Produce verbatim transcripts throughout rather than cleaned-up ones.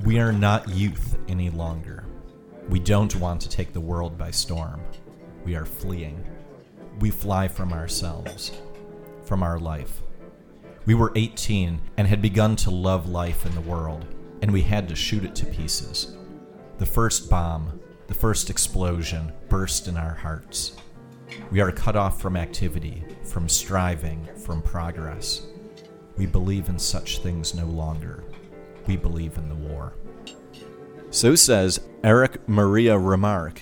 We are not youth any longer. We don't want to take the world by storm. We are fleeing. We fly from ourselves, from our life. We were eighteen and had begun to love life in the world, and we had to shoot it to pieces. The first bomb, the first explosion, burst in our hearts. We are cut off from activity, from striving, from progress. We believe in such things no longer. We believe in the war. So says Erich Maria Remarque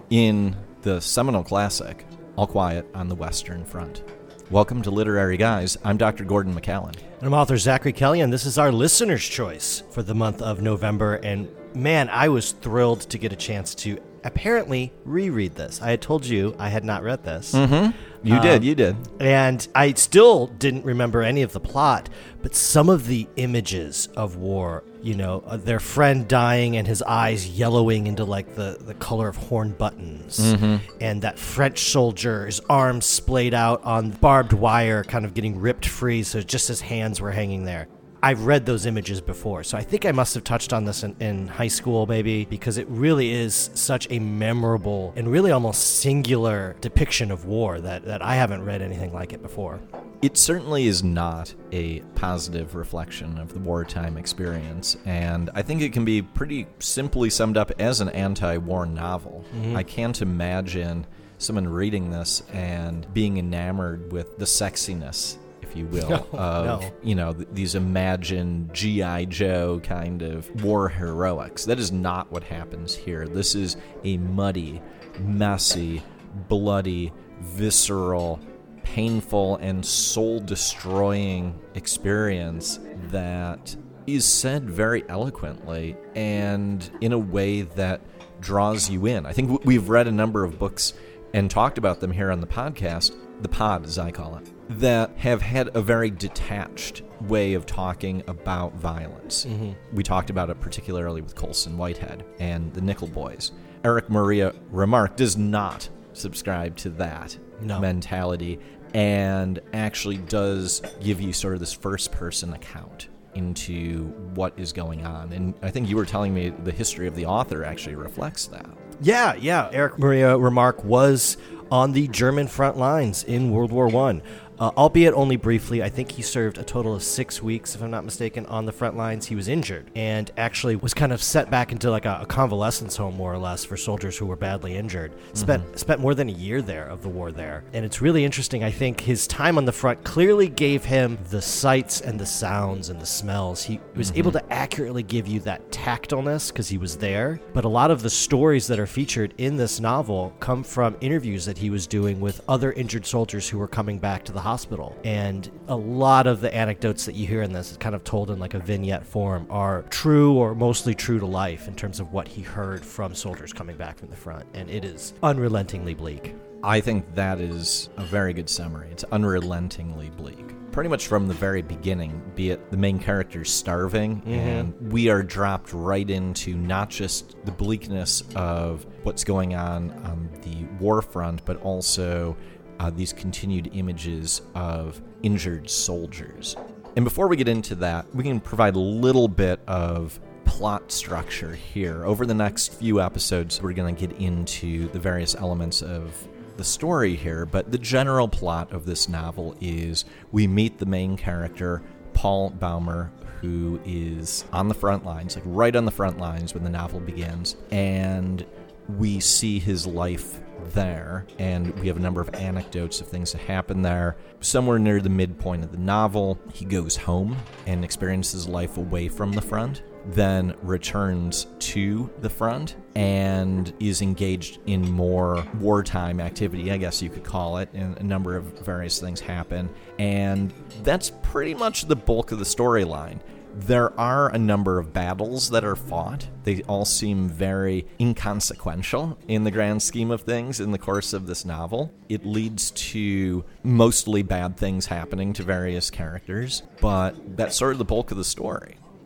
in the seminal classic, All Quiet on the Western Front. Welcome to Literary Guys. I'm Doctor Gordon McCallan. And I'm author Zachary Kelly, and this is our listener's choice for the month of November. And man, I was thrilled to get a chance to apparently reread this. I had told you I had not read this. Mm-hmm. You um, did, you did. And I still didn't remember any of the plot, but some of the images of war, you know, uh, their friend dying and his eyes yellowing into like the, the color of horn buttons, mm-hmm. and that French soldier, his arms splayed out on barbed wire, kind of getting ripped free, so just his hands were hanging there. I've read those images before, so I think I must have touched on this in, in high school maybe, because it really is such a memorable and really almost singular depiction of war that, that I haven't read anything like it before. It certainly is not a positive reflection of the wartime experience, and I think it can be pretty simply summed up as an anti-war novel. Mm-hmm. I can't imagine someone reading this and being enamored with the sexiness, if you will, no, of, no. you know, th- these imagined G I. Joe kind of war heroics. That is not what happens here. This is a muddy, messy, bloody, visceral, painful, and soul-destroying experience that is said very eloquently and in a way that draws you in. I think w- we've read a number of books and talked about them here on the podcast, the pod as I call it, that have had a very detached way of talking about violence. Mm-hmm. We talked about it particularly with Colson Whitehead and the Nickel Boys. Erich Maria Remarque does not subscribe to that no. mentality and actually does give you sort of this first-person account into what is going on. And I think you were telling me the history of the author actually reflects that. Yeah, yeah. Erich Maria Remarque was on the German front lines in World War One. Uh, albeit only briefly. I think he served a total of six weeks, if I'm not mistaken, on the front lines. He was injured and actually was kind of set back into like a, a convalescence home, more or less, for soldiers who were badly injured. Spent mm-hmm. spent more than a year there of the war there. And it's really interesting. I think his time on the front clearly gave him the sights and the sounds and the smells. He was mm-hmm. able to accurately give you that tactilness because he was there. But a lot of the stories that are featured in this novel come from interviews that he was doing with other injured soldiers who were coming back to the hospital. And a lot of the anecdotes that you hear in this, kind of told in like a vignette form, are true or mostly true to life in terms of what he heard from soldiers coming back from the front. And it is unrelentingly bleak. I think that is a very good summary. It's unrelentingly bleak. Pretty much from the very beginning, be it the main character's starving, mm-hmm. and we are dropped right into not just the bleakness of what's going on on the war front, but also Uh, these continued images of injured soldiers. And before we get into that, we can provide a little bit of plot structure here. Over the next few episodes, we're going to get into the various elements of the story here, but the general plot of this novel is we meet the main character, Paul Baumer, who is on the front lines, like right on the front lines when the novel begins, and we see his life there, and we have a number of anecdotes of things that happen there. Somewhere near the midpoint of the novel, he goes home and experiences life away from the front, then returns to the front and is engaged in more wartime activity, I guess you could call it, and a number of various things happen. And that's pretty much the bulk of the storyline. There are a number of battles that are fought. They all seem very inconsequential in the grand scheme of things in the course of this novel. It leads to mostly bad things happening to various characters, but that's sort of the bulk of the story.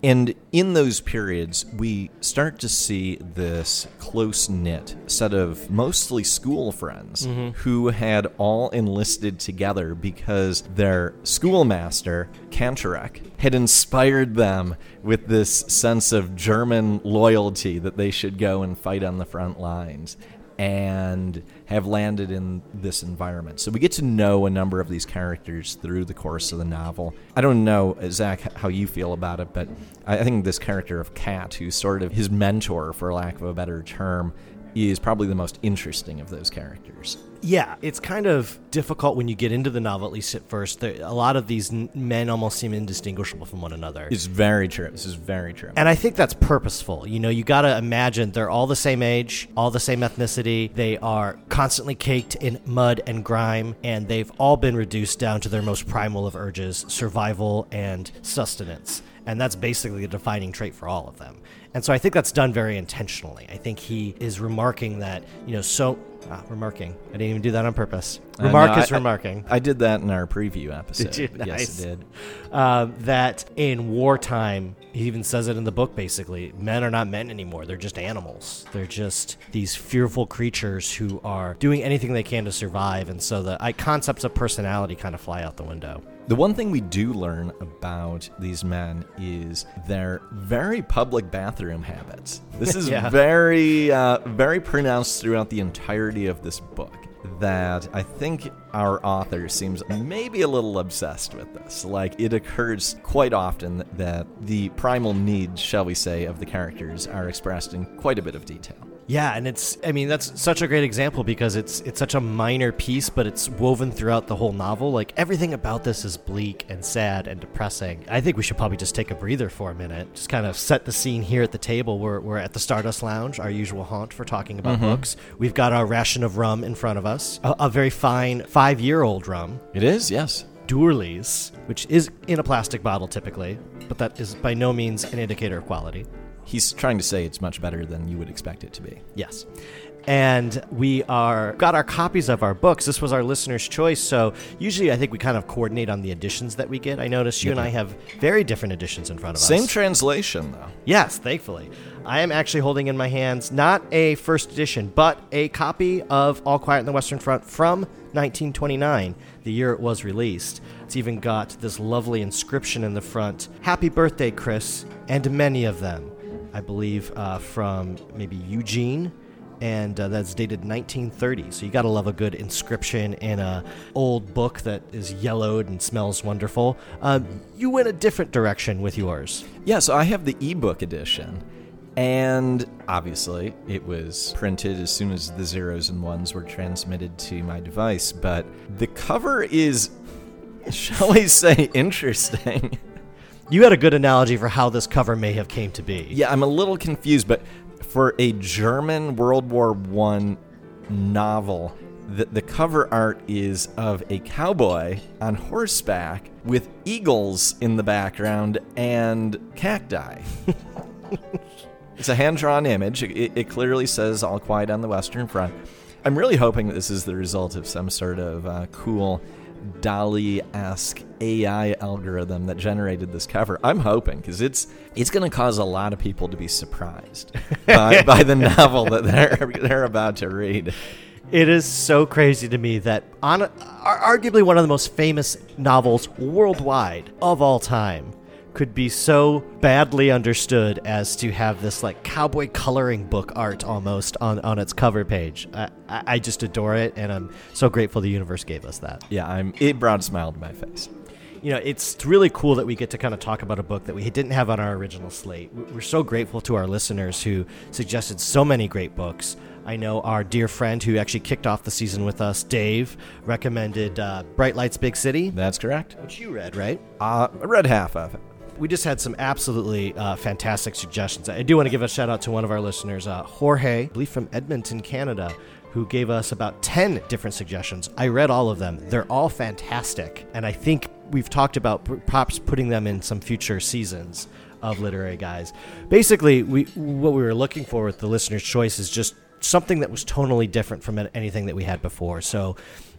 And in those periods, we start to see this close-knit set of mostly school friends mm-hmm. who had all enlisted together because their schoolmaster, Kantorek, had inspired them with this sense of German loyalty that they should go and fight on the front lines, and have landed in this environment. So we get to know a number of these characters through the course of the novel. I don't know, Zach, how you feel about it, but I think this character of Kat, who's sort of his mentor, for lack of a better term, is probably the most interesting of those characters. Yeah, it's kind of difficult when you get into the novel, at least at first. There, a lot of these n- men almost seem indistinguishable from one another. It's very true. This is very true. And I think that's purposeful. You know, you got to imagine they're all the same age, all the same ethnicity. They are constantly caked in mud and grime, and they've all been reduced down to their most primal of urges, survival and sustenance. And that's basically a defining trait for all of them. And so I think that's done very intentionally. I think he is remarking that, you know, so... Ah, remarking. I didn't even do that on purpose. Remark uh, no, is I, remarking. I, I did that in our preview episode. Did you? Nice. Yes, I did. Uh, that in wartime, he even says it in the book, basically, men are not men anymore. They're just animals. They're just these fearful creatures who are doing anything they can to survive. And so the I, concepts of personality kind of fly out the window. The one thing we do learn about these men is their very public bathroom habits. This is yeah. very, uh, very pronounced throughout the entirety of this book, that I think our author seems maybe a little obsessed with this. Like, it occurs quite often that the primal needs, shall we say, of the characters are expressed in quite a bit of detail. Yeah, and it's, I mean, that's such a great example because it's it's such a minor piece, but it's woven throughout the whole novel. Like, everything about this is bleak and sad and depressing. I think we should probably just take a breather for a minute, just kind of set the scene here at the table. We're, we're at the Stardust Lounge, our usual haunt for talking about mm-hmm. books. We've got our ration of rum in front of us, a, a very fine five-year-old rum. It is, yes. Dourley's, which is in a plastic bottle typically, but that is by no means an indicator of quality. He's trying to say it's much better than you would expect it to be. Yes. And we are got our copies of our books. This was our listener's choice, so usually I think we kind of coordinate on the editions that we get. I notice you yeah. and I have very different editions in front of Same us. Same translation, though. Yes, thankfully. I am actually holding in my hands not a first edition, but a copy of All Quiet on the Western Front from nineteen twenty-nine, the year it was released. It's even got this lovely inscription in the front, "Happy birthday, Chris," and many of them. I believe, uh, from maybe Eugene, and uh, that's dated nineteen thirty. So you gotta love a good inscription in a old book that is yellowed and smells wonderful. Um, you went a different direction with yours. Yeah, so I have the ebook edition, and obviously it was printed as soon as the zeros and ones were transmitted to my device, but the cover is, shall we say, interesting. You had a good analogy for how this cover may have came to be. Yeah, I'm a little confused, but for a German World War One novel, the, the cover art is of a cowboy on horseback with eagles in the background and cacti. It's a hand-drawn image. It, it clearly says All Quiet on the Western Front. I'm really hoping that this is the result of some sort of uh, cool DALL-E-esque A I algorithm that generated this cover. I'm hoping, because it's it's going to cause a lot of people to be surprised by, by the novel that they're they're about to read. It is so crazy to me that on arguably one of the most famous novels worldwide of all time could be so badly understood as to have this like cowboy coloring book art almost on, on its cover page. I, I just adore it, and I'm so grateful the universe gave us that. Yeah, I'm. It brought a smile to my face. You know, it's really cool that we get to kind of talk about a book that we didn't have on our original slate. We're so grateful to our listeners who suggested so many great books. I know our dear friend who actually kicked off the season with us, Dave, recommended uh, Bright Lights, Big City. That's correct. Which you read, right? Uh, I read half of it. We just had some absolutely uh, fantastic suggestions. I do want to give a shout out to one of our listeners, uh, Jorge, I believe from Edmonton, Canada, who gave us about ten different suggestions. I read all of them. They're all fantastic. And I think we've talked about perhaps putting them in some future seasons of Literary Guys. Basically, we what we were looking for with the listener's choice is just something that was tonally different from anything that we had before. So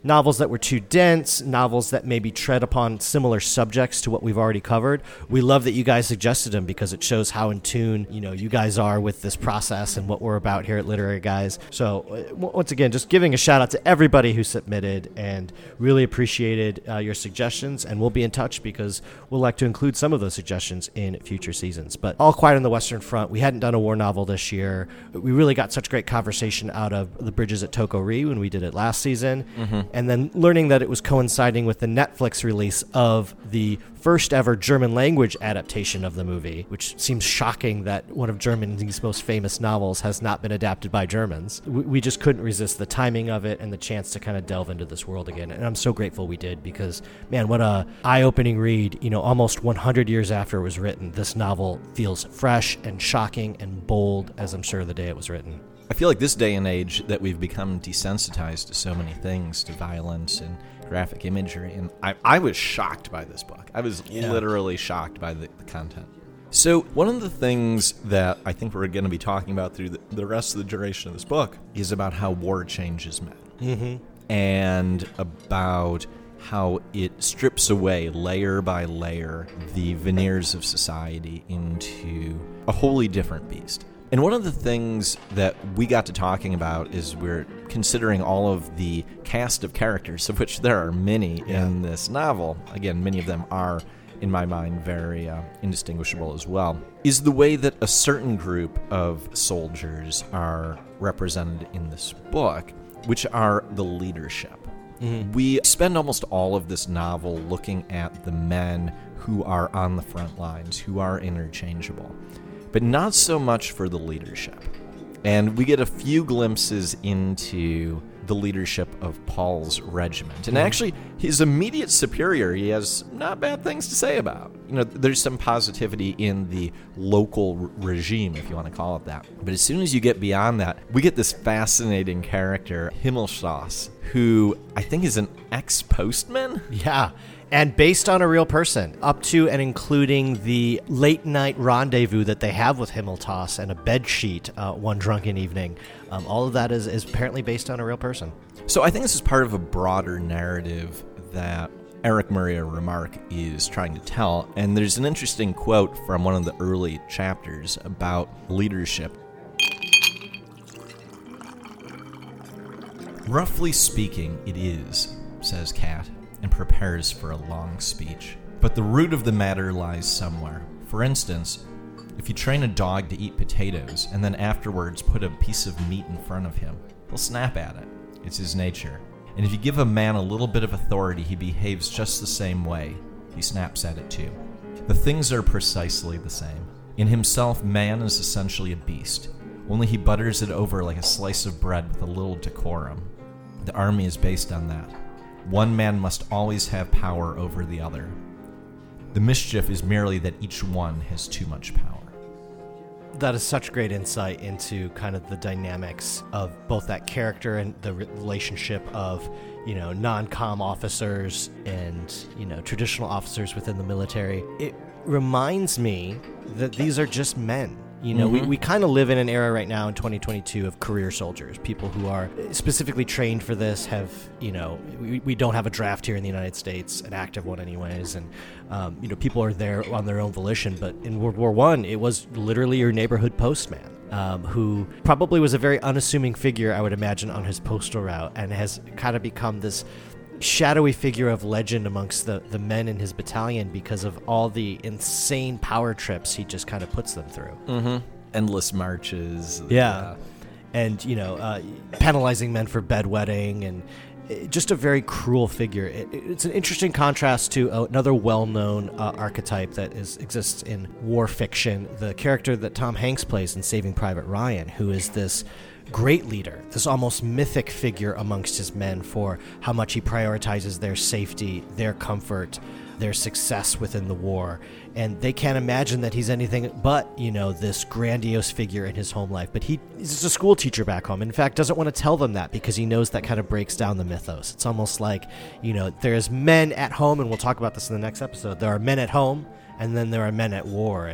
novels that were too dense, novels that maybe tread upon similar subjects to what we've already covered. We love that you guys suggested them because it shows how in tune, you know, you guys are with this process and what we're about here at Literary Guys. So uh, once again, just giving a shout out to everybody who submitted and really appreciated uh, your suggestions, and we'll be in touch because we'll like to include some of those suggestions in future seasons. But All Quiet on the Western Front, we hadn't done a war novel this year. We really got such great conversation out of The Bridges at Toko-Ri when we did it last season. Mm-hmm. And then learning that it was coinciding with the Netflix release of the first ever German language adaptation of the movie, which seems shocking that one of Germany's most famous novels has not been adapted by Germans. We, we just couldn't resist the timing of it and the chance to kind of delve into this world again. And I'm so grateful we did because, man, what a eye-opening read. You know, almost one hundred years after it was written, this novel feels fresh and shocking and bold, as I'm sure the day it was written. I feel like this day and age that we've become desensitized to so many things, to violence and graphic imagery, and I, I was shocked by this book. I was yeah. literally shocked by the, the content. So one of the things that I think we're going to be talking about through the, the rest of the duration of this book is about how war changes men. Mm-hmm. And about how it strips away layer by layer the veneers of society into a wholly different beast. And one of the things that we got to talking about is we're considering all of the cast of characters, of which there are many yeah. in this novel. Again, many of them are, in my mind, very uh, indistinguishable as well, is the way that a certain group of soldiers are represented in this book, which are the leadership. Mm-hmm. We spend almost all of this novel looking at the men who are on the front lines, who are interchangeable, but not so much for the leadership. And we get a few glimpses into the leadership of Paul's regiment. And actually, his immediate superior, he has not bad things to say about. You know, there's some positivity in the local r- regime, if you want to call it that. But as soon as you get beyond that, we get this fascinating character, Himmelstoss, who I think is an ex-postman? Yeah. And based on a real person, up to and including the late-night rendezvous that they have with Himmelstoss and a bedsheet uh, one drunken evening. Um, all of that is, is apparently based on a real person. So I think this is part of a broader narrative that Erich Maria Remarque is trying to tell. And there's an interesting quote from one of the early chapters about leadership. Roughly speaking, it is, says Kat, and prepares for a long speech. But the root of the matter lies somewhere. For instance, if you train a dog to eat potatoes and then afterwards put a piece of meat in front of him, he'll snap at it. It's his nature. And if you give a man a little bit of authority, he behaves just the same way. He snaps at it too. The things are precisely the same. In himself, man is essentially a beast, only he butters it over like a slice of bread with a little decorum. The army is based on that. One man must always have power over the other. The mischief is merely that each one has too much power. That is such great insight into kind of the dynamics of both that character and the relationship of, you know, non-com officers and, you know, traditional officers within the military. It reminds me that these are just men. You know, mm-hmm. we, we kind of live in an era right now in twenty twenty-two of career soldiers, people who are specifically trained for this, have, you know, we, we don't have a draft here in the United States, an active one anyways, and, um, you know, people are there on their own volition. But in World War One, it was literally your neighborhood postman, um, who probably was a very unassuming figure, I would imagine, on his postal route, and has kind of become this shadowy figure of legend amongst the, the men in his battalion because of all the insane power trips he just kind of puts them through. Mm-hmm. Endless marches. Yeah. Uh, and, you know, uh, penalizing men for bedwetting, and it, just a very cruel figure. It, it's an interesting contrast to uh, another well-known uh, archetype that is exists in war fiction, the character that Tom Hanks plays in Saving Private Ryan, who is this great leader, this almost mythic figure amongst his men for how much he prioritizes their safety, their comfort, their success within the war. And they can't imagine that he's anything but, you know, this grandiose figure in his home life. But he, he's just a school teacher back home. In fact, doesn't want to tell them that because he knows that kind of breaks down the mythos. It's almost like, you know, there's men at home, and we'll talk about this in the next episode. There are men at home, and then there are men at war. And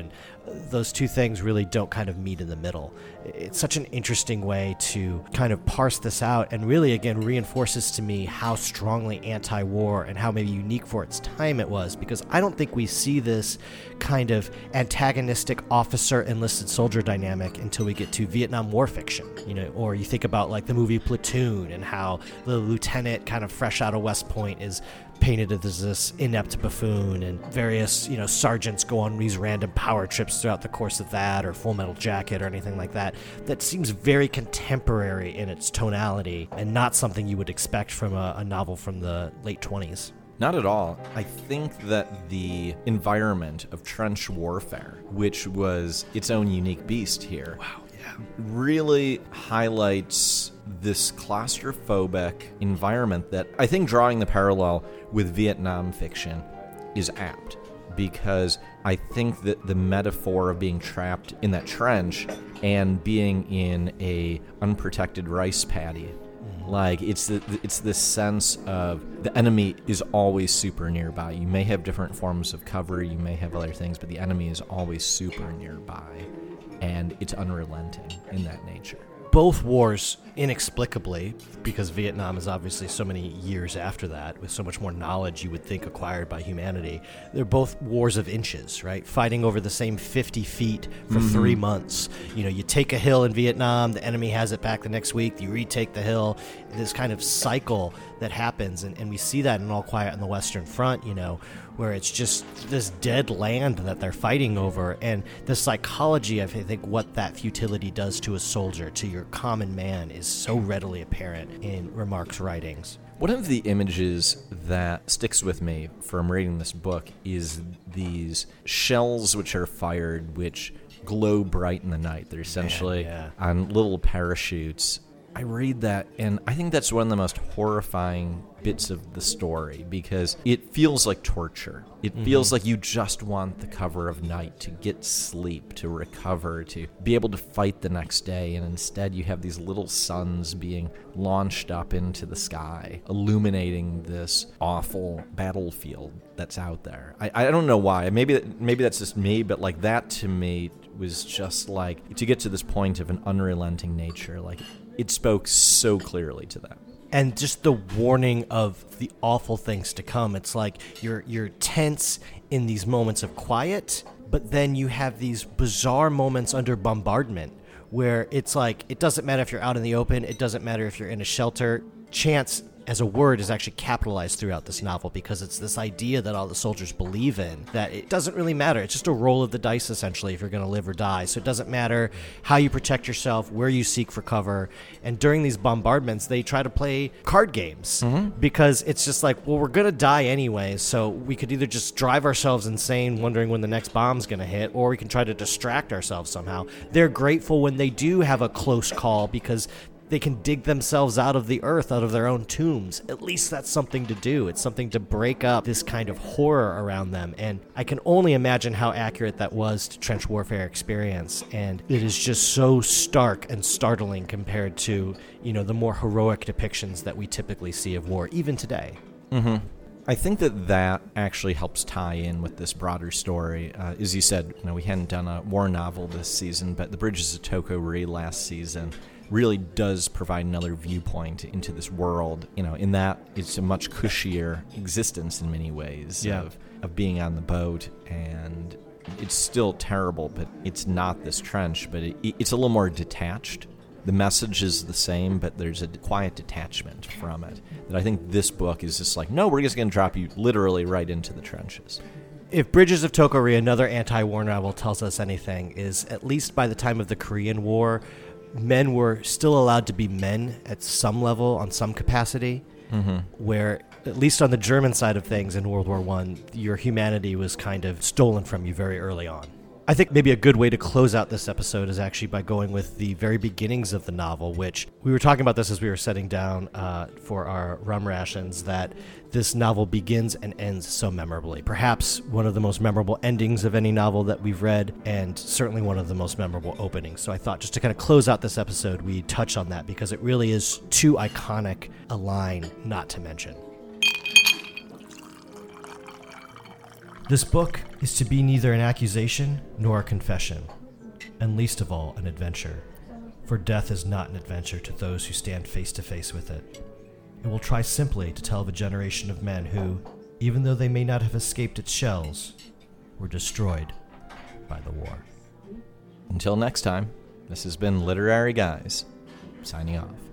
those two things really don't kind of meet in the middle. It's such an interesting way to kind of parse this out, and really, again, reinforces to me how strongly anti-war and how maybe unique for its time it was, because I don't think we see this kind of antagonistic officer enlisted soldier dynamic until we get to Vietnam War fiction, you know, or you think about like the movie Platoon and how the lieutenant kind of fresh out of West Point is painted as this inept buffoon, and various, you know, sergeants go on these random power trips throughout the course of that, or Full Metal Jacket or anything like that. That seems very contemporary in its tonality and not something you would expect from a, a novel from the late twenties. Not at all. I think that the environment of trench warfare, which was its own unique beast here, Wow, yeah. really highlights this claustrophobic environment that I think, drawing the parallel with Vietnam fiction, is apt, because I think that the metaphor of being trapped in that trench and being in a unprotected rice paddy, like it's the, it's this sense of the enemy is always super nearby. You may have different forms of cover, you may have other things, but the enemy is always super nearby, and it's unrelenting in that nature. Both wars, inexplicably, because Vietnam is obviously so many years after that, with so much more knowledge you would think acquired by humanity, they're both wars of inches, right? Fighting over the same fifty feet for mm-hmm. three months. You know, you take a hill in Vietnam, the enemy has it back the next week, you retake the hill. This kind of cycle that happens, and, and we see that in All Quiet on the Western Front, you know, where it's just this dead land that they're fighting over, and the psychology of, I think, what that futility does to a soldier, to your common man, is so readily apparent in Remarque's writings. One of the images that sticks with me from reading this book is these shells which are fired, which glow bright in the night. They're essentially Man, yeah. on little parachutes. I read that, and I think that's one of the most horrifying bits of the story, because it feels like torture. It mm-hmm. feels like you just want the cover of night to get sleep, to recover, to be able to fight the next day, and instead you have these little suns being launched up into the sky, illuminating this awful battlefield that's out there. I, I don't know why. Maybe maybe that's just me, but like that to me was just like, to get to this point of an unrelenting nature, like it spoke so clearly to them. And just the warning of the awful things to come. It's like you're you're tense in these moments of quiet, but then you have these bizarre moments under bombardment where it's like, it doesn't matter if you're out in the open, it doesn't matter if you're in a shelter. Chance as a word is actually capitalized throughout this novel, because it's this idea that all the soldiers believe in, that it doesn't really matter. It's just a roll of the dice, essentially, if you're going to live or die. So it doesn't matter how you protect yourself, where you seek for cover. And during these bombardments, they try to play card games, mm-hmm. because it's just like, well, we're going to die anyway, so we could either just drive ourselves insane wondering when the next bomb's going to hit, or we can try to distract ourselves somehow. They're grateful when they do have a close call, because they can dig themselves out of the earth, out of their own tombs. At least that's something to do. It's something to break up this kind of horror around them. And I can only imagine how accurate that was to trench warfare experience. And it is just so stark and startling compared to, you know, the more heroic depictions that we typically see of war, even today. Mm-hmm. I think that that actually helps tie in with this broader story. Uh, as you said, you know, we hadn't done a war novel this season, but The Bridges of Toko-Ri last season really does provide another viewpoint into this world. You know, in that it's a much cushier existence in many ways, yeah. of, of being on the boat, and it's still terrible, but it's not this trench, but it, it's a little more detached. The message is the same, but there's a quiet detachment from it that I think this book is just like, no, we're just going to drop you literally right into the trenches. If Bridges of Toko-Ri, another anti-war novel, tells us anything, is at least by the time of the Korean War, men were still allowed to be men at some level, on some capacity, mm-hmm. where, at least on the German side of things in World War One, your humanity was kind of stolen from you very early on. I think maybe a good way to close out this episode is actually by going with the very beginnings of the novel, which we were talking about this as we were setting down uh, for our rum rations, that this novel begins and ends so memorably. Perhaps one of the most memorable endings of any novel that we've read, and certainly one of the most memorable openings. So I thought just to kind of close out this episode, we touch on that, because it really is too iconic a line not to mention. This book is to be neither an accusation nor a confession, and least of all, an adventure. For death is not an adventure to those who stand face to face with it. It will try simply to tell of a generation of men who, even though they may not have escaped its shells, were destroyed by the war. Until next time, this has been Literary Guys, signing off.